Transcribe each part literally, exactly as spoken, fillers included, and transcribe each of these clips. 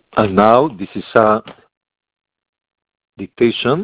And now this is a dictation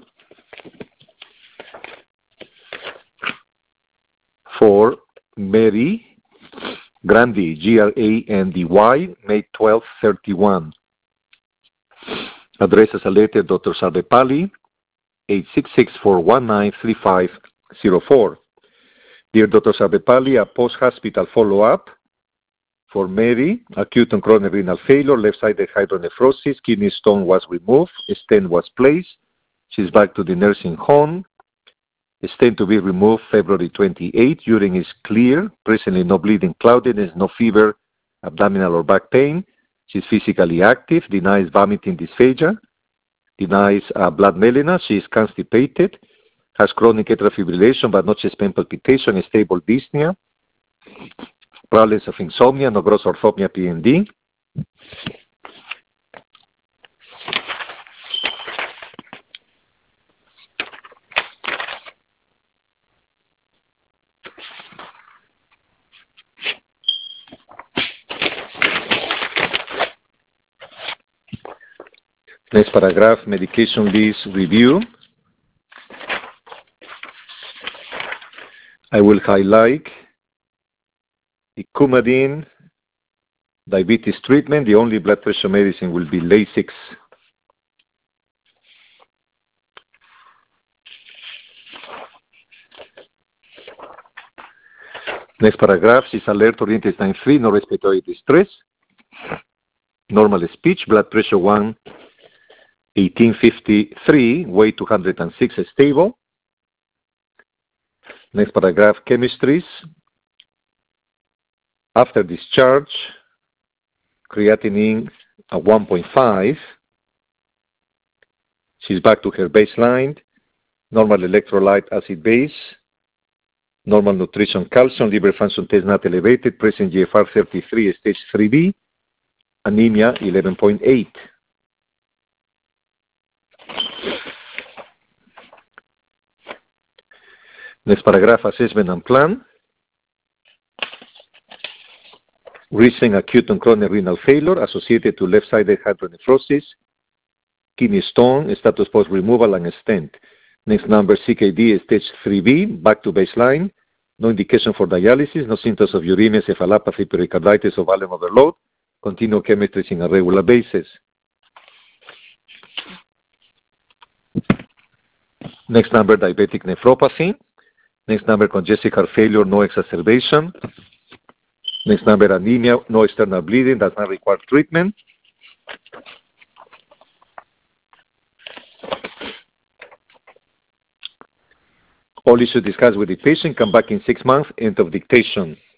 for Mary Grandy, G R A N D Y, May twelfth, thirty-one. Address as a letter, Doctor Sarvepalli, eight six six, four one nine, three five zero four. Dear Doctor Sarvepalli, a post-hospital follow-up for Mary, acute and chronic renal failure, left-sided hydronephrosis, kidney stone was removed, a stent was placed. She's back to the nursing home. A stent to be removed February twenty-eighth. Urine is clear. Presently no bleeding, cloudiness, no fever, abdominal or back pain. She's physically active. Denies vomiting, dysphagia. Denies uh, blood melena. She is constipated. Has chronic atrial fibrillation but not chest pain palpitation. Stable dyspnea. Problems of insomnia. No gross orthopnea, P N D. Next paragraph, medication list review. I will highlight the Coumadin diabetes treatment. The only blood pressure medicine will be Lasix. Next paragraph is alert or intestine free, no respiratory distress. Normal speech, blood pressure one eighteen fifty-three, weight two hundred six, stable. Next paragraph, chemistries. After discharge, creatinine at one point five. She's back to her baseline. Normal electrolyte, acid base. Normal nutrition, calcium, liver function test not elevated. Present G F R thirty-three, stage three B. Anemia eleven point eight. Next paragraph, assessment and plan. Recent acute and chronic renal failure associated to left-sided hydronephrosis, kidney stone, status post removal, and stent. Next number, C K D, stage three B, back to baseline. No indication for dialysis, no symptoms of uremia, encephalopathy, pericarditis, or volume overload. Continue chemistries on a regular basis. Next number, diabetic nephropathy. Next number, congestive heart failure, no exacerbation. Next number, anemia, no external bleeding, does not require treatment. All issues discussed with the patient, come back in six months, end of dictation.